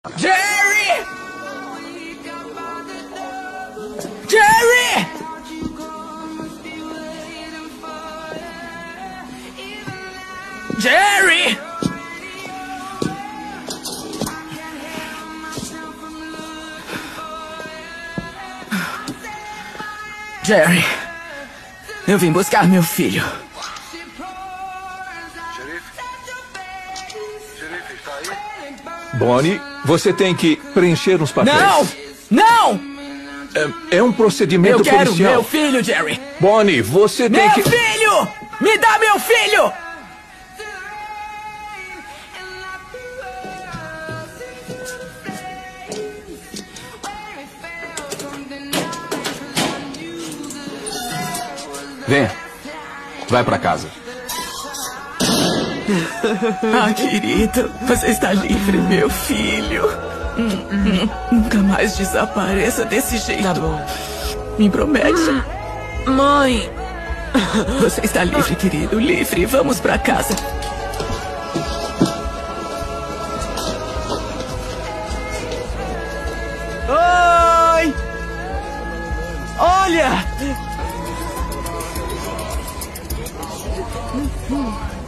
Jerry! Jerry! Jerry! Jerry, eu vim buscar meu filho. Xerife, está aí? Bonnie, você tem que preencher uns papéis. Não! Não! É um procedimento Eu quero policial. meu filho, Jerry! Bonnie, você tem Meu que... filho! Me dá meu filho! Venha. Vai pra casa. Ah, querido, você está livre, meu filho. Nunca mais desapareça desse jeito. Tá bom. Me promete. Mãe! Você está livre, querido, livre. Vamos pra casa. Oi! Olha!